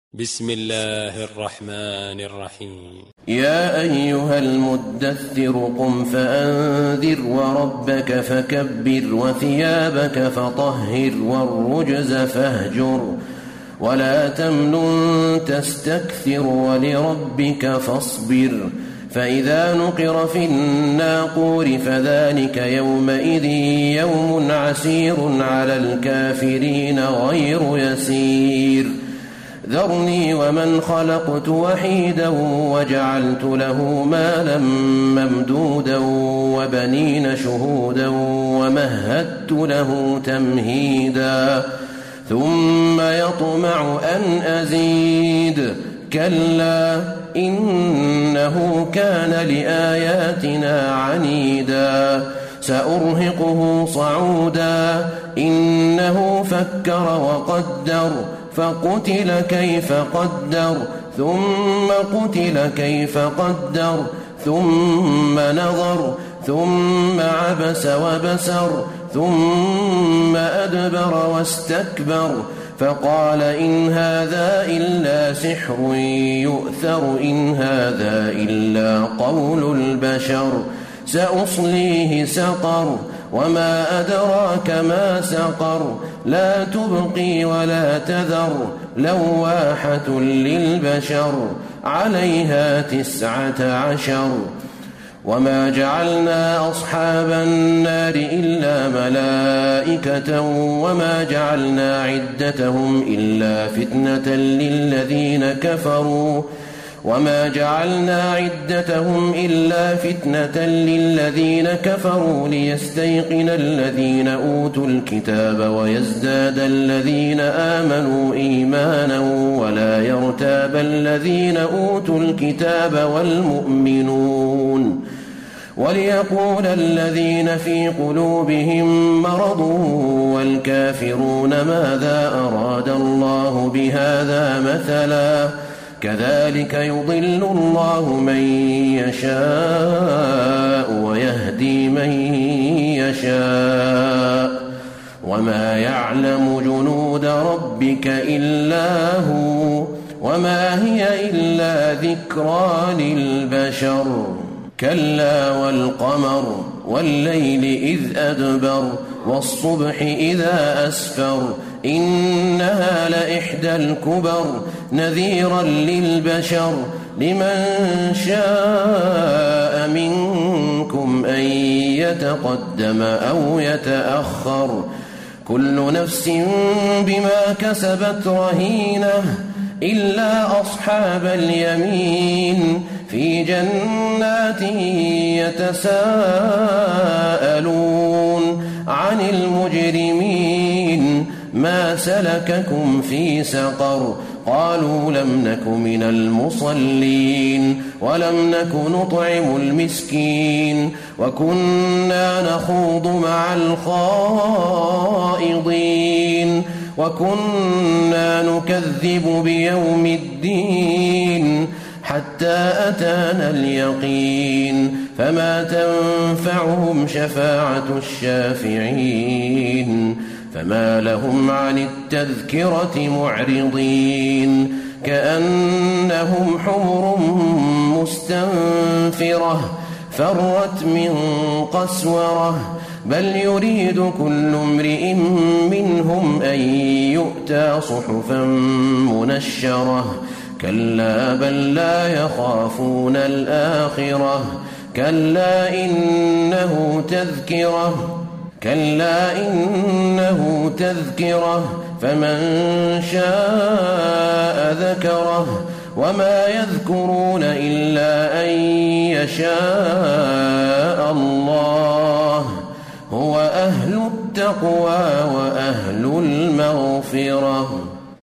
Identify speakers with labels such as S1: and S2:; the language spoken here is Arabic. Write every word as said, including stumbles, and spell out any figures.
S1: بسم الله الرحمن الرحيم.
S2: يا أيها المدثر قم فأنذر وربك فكبر وثيابك فطهر والرجز فاهجر ولا تمنن تستكثر ولربك فاصبر فإذا نقر في الناقور فذلك يومئذ يوم عسير على الكافرين غير يسير ذرني ومن خلقت وحيدا وجعلت له مالا ممدودا وبنين شهودا ومهدت له تمهيدا ثم يطمع أن أزيد كلا إنه كان لآياتنا عنيدا سأرهقه صعودا إنه فكر وقدر فقتل كيف قدر ثم قتل كيف قدر ثم نظر ثم عبس وبسر ثم أدبر واستكبر فقال إن هذا إلا سحر يؤثر إن هذا إلا قول البشر سأصليه سقر وما أدراك ما سقر لا تبقي ولا تذر لواحة للبشر عليها تسعة عشر وما جعلنا أصحاب النار إلا ملائكة وما جعلنا عدتهم إلا فتنة للذين كفروا وما جعلنا عدتهم إلا فتنة للذين كفروا ليستيقن الذين أوتوا الكتاب ويزداد الذين آمنوا إيمانا ولا يرتاب الذين أوتوا الكتاب والمؤمنون وليقول الذين في قلوبهم مرض والكافرون ماذا أراد الله بهذا مثلا كذلك يضل الله من يشاء ويهدي من يشاء وما يعلم جنود ربك إلا هو وما هي إلا ذكرى للبشر كلا والقمر والليل إذ أدبر والصبح إذا أسفر إنها لإحدى الكبر نذيرا للبشر لمن شاء منكم أن يتقدم أو يتأخر كل نفس بما كسبت رهينة إلا أصحاب اليمين في جنات يتساءلون عن المجرمين ما سلككم في سقر قالوا لم نك من المصلين ولم نك نطعم المسكين وكنا نخوض مع الخائضين وكنا نكذب بيوم الدين حتى أتانا اليقين فما تنفعهم شفاعة الشافعين فما لهم عن التذكرة معرضين كأنهم حمر مستنفرة فرت من قسورة بل يريد كل امرئ منهم أن يؤتى صحفا منشرة كلا بل لا يخافون الآخرة كلا إنه تذكرة كلا إنه تذكرة فمن شاء ذكره وما يذكرون إلا أن يشاء الله هو أهل التقوى وأهل المغفرة.